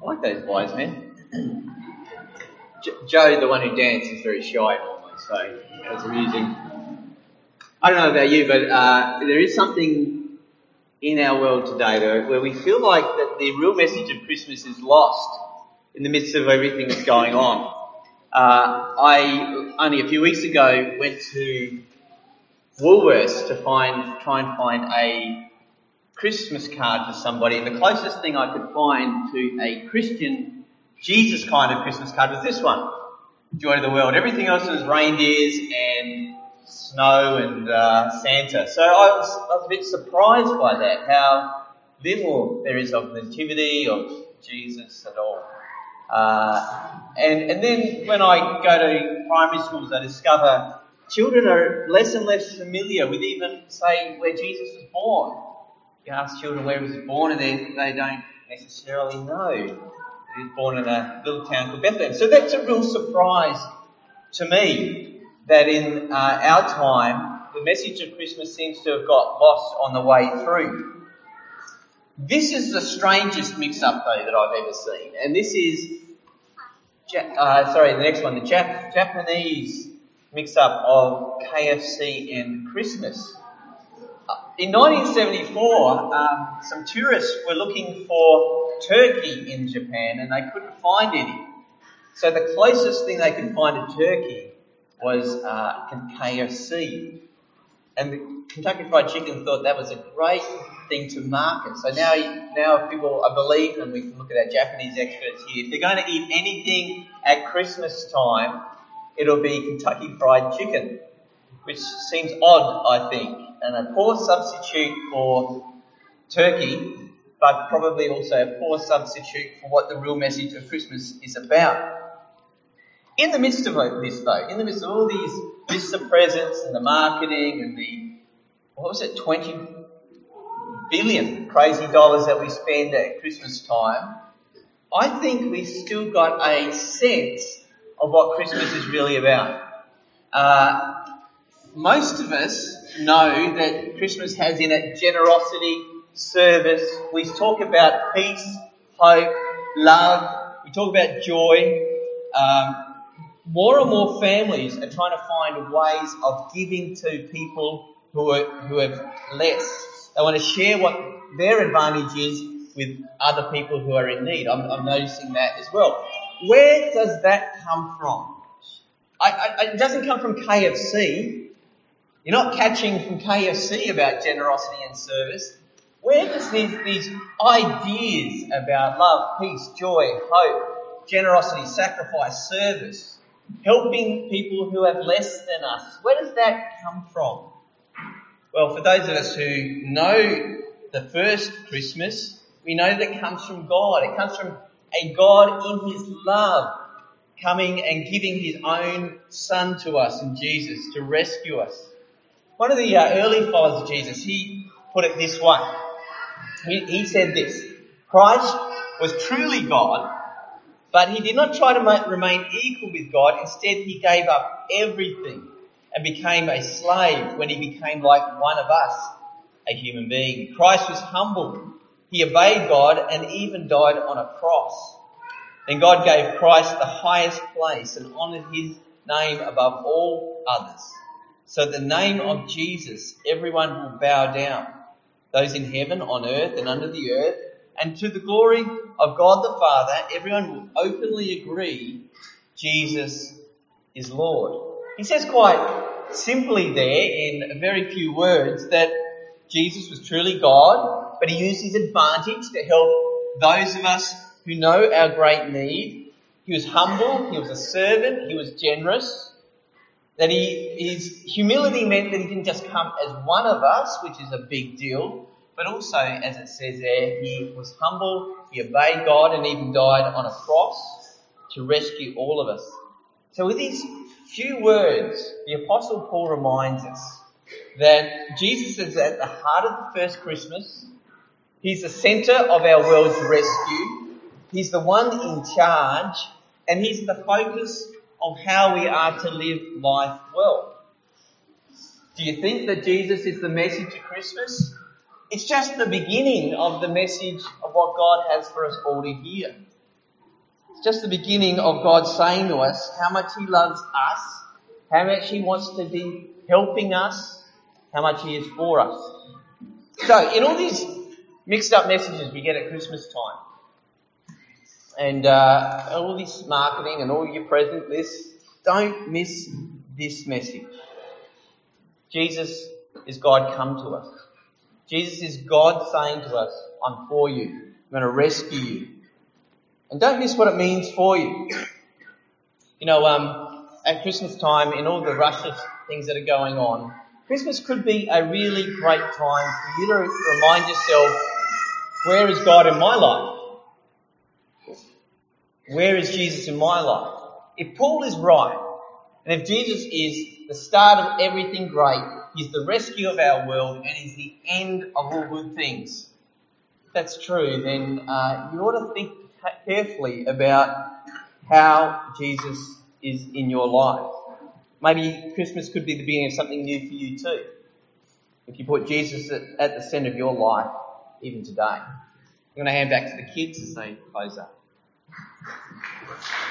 I like those wise men. Joe, the one who danced, is very shy normally, so it's amusing. I don't know about you, but there is something in our world today where we feel like that the real message of Christmas is lost in the midst of everything that's going on. I only a few weeks ago went to Woolworths to try and find a Christmas card for somebody, and the closest thing I could find to a Christian Jesus kind of Christmas card was this one, Joy to the World. Everything else was reindeers and snow and Santa. So I was a bit surprised by that, how little there is of nativity of Jesus at all. And then when I go to primary schools, I discover children are less and less familiar with even, say, where Jesus was born. You ask children where he was born and they don't necessarily know. He was born in a little town called Bethlehem. So that's a real surprise to me that in our time, the message of Christmas seems to have got lost on the way through. This is the strangest mix-up, though, that I've ever seen. And this is, the next one, the Japanese mix-up of KFC and Christmas. In 1974, some tourists were looking for turkey in Japan and they couldn't find any. So the closest thing they could find to turkey was KFC. And the Kentucky Fried Chicken thought that was a great thing to market. So now people, I believe, and we can look at our Japanese experts here, if they're going to eat anything at Christmas time, it'll be Kentucky Fried Chicken, which seems odd, I think, and a poor substitute for turkey, but probably also a poor substitute for what the real message of Christmas is about. In the midst of this, though, in the midst of all these lists of presents and the marketing and the, 20 billion crazy dollars that we spend at Christmas time, I think we've still got a sense of what Christmas is really about. Most of us know that Christmas has in it generosity, service. We talk about peace, hope, love. We talk about joy. More and more families are trying to find ways of giving to people who have less. They want to share what their advantage is with other people who are in need. I'm noticing that as well. Where does that come from? It doesn't come from KFC. You're not catching from KFC about generosity and service. Where does these ideas about love, peace, joy, hope, generosity, sacrifice, service, helping people who have less than us, where does that come from? Well, for those of us who know the first Christmas, we know that it comes from God. It comes from a God in his love coming and giving his own Son to us in Jesus to rescue us. One of the early followers of Jesus, he put it this way. He said this: Christ was truly God, but he did not try to remain equal with God. Instead, he gave up everything and became a slave when he became like one of us, a human being. Christ was humble. He obeyed God and even died on a cross. Then God gave Christ the highest place and honoured his name above all others. So the name of Jesus, everyone will bow down, those in heaven, on earth and under the earth, and to the glory of God the Father, everyone will openly agree Jesus is Lord. He says quite simply there, in very few words, that Jesus was truly God, but he used his advantage to help those of us who know our great need. He was humble, he was a servant, he was generous. That his humility meant that he didn't just come as one of us, which is a big deal, but also, as it says there, he was humble, he obeyed God and even died on a cross to rescue all of us. So with these few words, the Apostle Paul reminds us that Jesus is at the heart of the first Christmas. He's the centre of our world's rescue. He's the one in charge, and he's the focus of how we are to live life well. Do you think that Jesus is the message of Christmas? It's just the beginning of the message of what God has for us all to hear. It's just the beginning of God saying to us how much He loves us, how much He wants to be helping us, how much He is for us. So, in all these mixed up messages we get at Christmas time, and all this marketing and all your present lists, don't miss this message. Jesus is God come to us. Jesus is God saying to us, I'm for you. I'm going to rescue you. And don't miss what it means for you. You know, at Christmas time, in all the rush of things that are going on, Christmas could be a really great time for you to remind yourself, where is God in my life? Where is Jesus in my life? If Paul is right, and if Jesus is the start of everything great, He's the rescue of our world, and He's the end of all good things, if that's true, then you ought to think carefully about how Jesus is in your life. Maybe Christmas could be the beginning of something new for you too, if you put Jesus at the centre of your life, even today. I'm going to hand back to the kids as they close up.